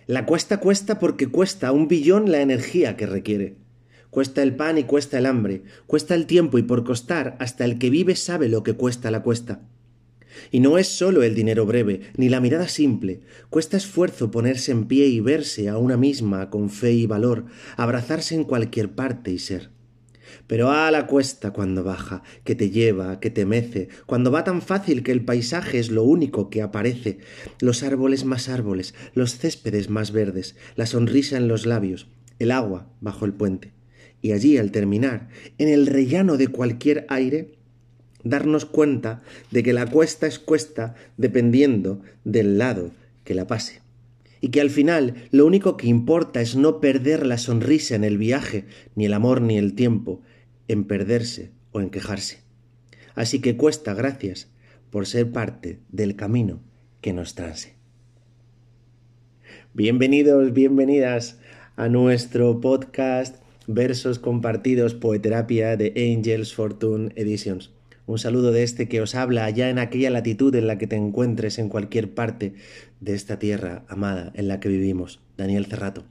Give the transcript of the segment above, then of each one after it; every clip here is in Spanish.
La cuesta cuesta porque cuesta 1 billón la energía que requiere. Cuesta el pan y cuesta el hambre, cuesta el tiempo y por costar hasta el que vive sabe lo que cuesta la cuesta. Y no es solo el dinero breve, ni la mirada simple, cuesta esfuerzo ponerse en pie y verse a una misma con fe y valor, abrazarse en cualquier parte y ser. Pero la cuesta cuando baja, que te lleva, que te mece, cuando va tan fácil que el paisaje es lo único que aparece, los árboles más árboles, los céspedes más verdes, la sonrisa en los labios, el agua bajo el puente. Y allí, al terminar, en el rellano de cualquier aire, darnos cuenta de que la cuesta es cuesta dependiendo del lado que la pase. Y que al final lo único que importa es no perder la sonrisa en el viaje, ni el amor ni el tiempo, en perderse o en quejarse. Así que cuesta gracias por ser parte del camino que nos transe. Bienvenidos, bienvenidas a nuestro podcast Versos Compartidos Poeterapia de Angels Fortune Editions. Un saludo de este que os habla allá en aquella latitud en la que te encuentres en cualquier parte de esta tierra amada en la que vivimos, Daniel Cerrato.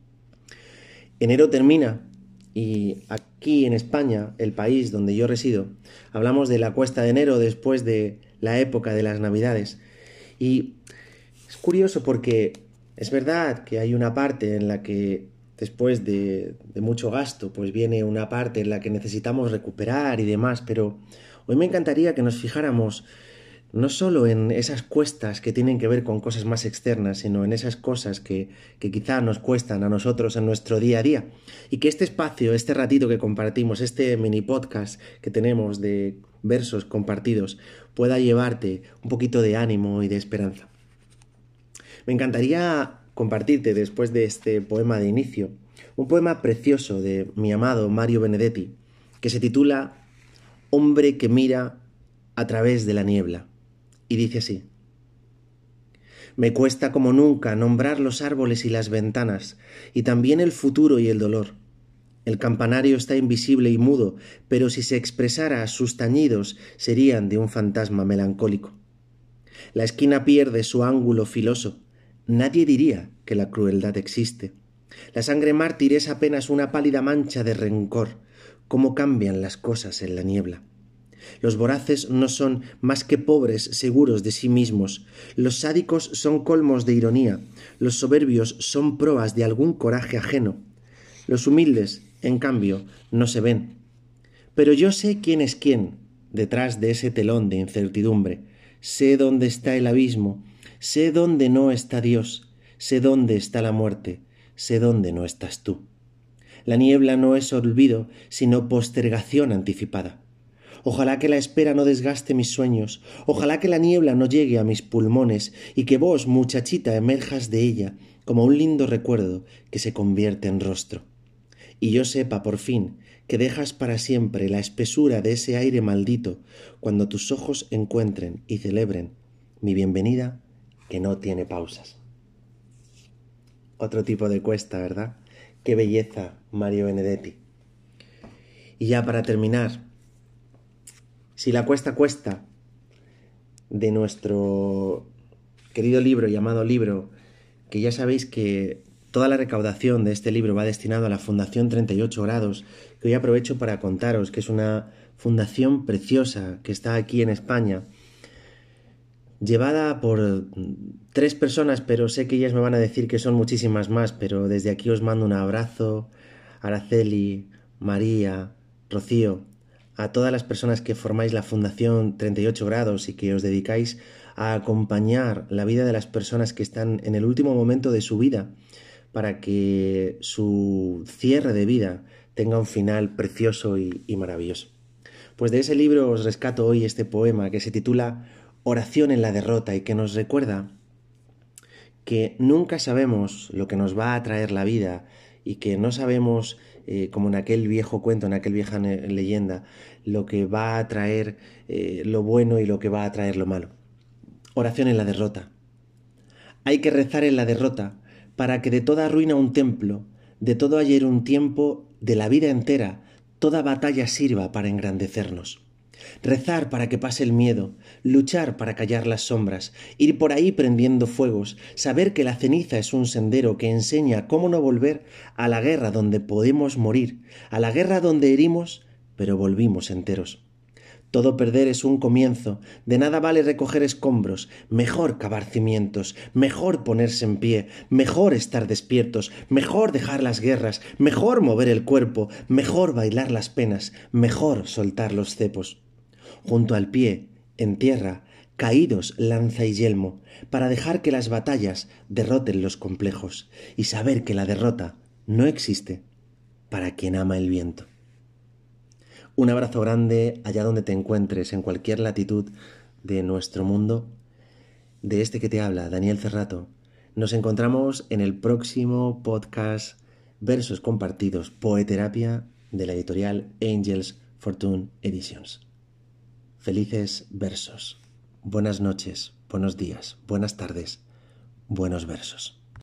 Enero termina y aquí en España, el país donde yo resido, hablamos de la cuesta de enero después de la época de las Navidades. Y es curioso porque es verdad que hay una parte en la que después de mucho gasto, pues viene una parte en la que necesitamos recuperar y demás, pero hoy me encantaría que nos fijáramos no solo en esas cuestas que tienen que ver con cosas más externas, sino en esas cosas que quizá nos cuestan a nosotros en nuestro día a día. Y que este espacio, este ratito que compartimos, este mini podcast que tenemos de versos compartidos, pueda llevarte un poquito de ánimo y de esperanza. Me encantaría compartirte, después de este poema de inicio, un poema precioso de mi amado Mario Benedetti, que se titula Hombre que mira a través de la niebla, y dice así: Me cuesta como nunca nombrar los árboles y las ventanas, y también el futuro y el dolor. El campanario está invisible y mudo, pero si se expresara, sus tañidos serían de un fantasma melancólico. La esquina pierde su ángulo filoso. Nadie diría que la crueldad existe. La sangre mártir es apenas una pálida mancha de rencor. Cómo cambian las cosas en la niebla. Los voraces no son más que pobres seguros de sí mismos. Los sádicos son colmos de ironía. Los soberbios son proas de algún coraje ajeno. Los humildes, en cambio, no se ven. Pero yo sé quién es quién detrás de ese telón de incertidumbre. Sé dónde está el abismo. Sé dónde no está Dios. Sé dónde está la muerte. Sé dónde no estás tú. La niebla no es olvido, sino postergación anticipada. Ojalá que la espera no desgaste mis sueños, ojalá que la niebla no llegue a mis pulmones y que vos, muchachita, emerjas de ella como un lindo recuerdo que se convierte en rostro. Y yo sepa, por fin, que dejas para siempre la espesura de ese aire maldito cuando tus ojos encuentren y celebren mi bienvenida que no tiene pausas. Otro tipo de cuesta, ¿verdad? Qué belleza, Mario Benedetti. Y ya para terminar, si la cuesta cuesta de nuestro querido libro llamado Libro, que ya sabéis que toda la recaudación de este libro va destinado a la Fundación 38 Grados, que hoy aprovecho para contaros que es una fundación preciosa que está aquí en España, llevada por 3 personas, pero sé que ellas me van a decir que son muchísimas más, pero desde aquí os mando un abrazo, Araceli, María, Rocío, a todas las personas que formáis la Fundación 38 Grados y que os dedicáis a acompañar la vida de las personas que están en el último momento de su vida para que su cierre de vida tenga un final precioso y maravilloso. Pues de ese libro os rescato hoy este poema que se titula Oración en la derrota y que nos recuerda que nunca sabemos lo que nos va a traer la vida y que no sabemos, como en aquel viejo cuento, en aquella vieja leyenda, lo que va a traer lo bueno y lo que va a traer lo malo. Oración en la derrota. Hay que rezar en la derrota para que de toda ruina un templo, de todo ayer un tiempo, de la vida entera, toda batalla sirva para engrandecernos. Rezar para que pase el miedo, luchar para callar las sombras, ir por ahí prendiendo fuegos, saber que la ceniza es un sendero que enseña cómo no volver a la guerra donde podemos morir, a la guerra donde herimos, pero volvimos enteros. Todo perder es un comienzo, de nada vale recoger escombros, mejor cavar cimientos, mejor ponerse en pie, mejor estar despiertos, mejor dejar las guerras, mejor mover el cuerpo, mejor bailar las penas, mejor soltar los cepos. Junto al pie, en tierra, caídos lanza y yelmo, para dejar que las batallas derroten los complejos y saber que la derrota no existe para quien ama el viento. Un abrazo grande allá donde te encuentres, en cualquier latitud de nuestro mundo. De este que te habla, Daniel Cerrato. Nos encontramos en el próximo podcast Versos Compartidos, Poeterapia, de la editorial Angels Fortune Editions. Felices versos. Buenas noches, buenos días, buenas tardes, buenos versos.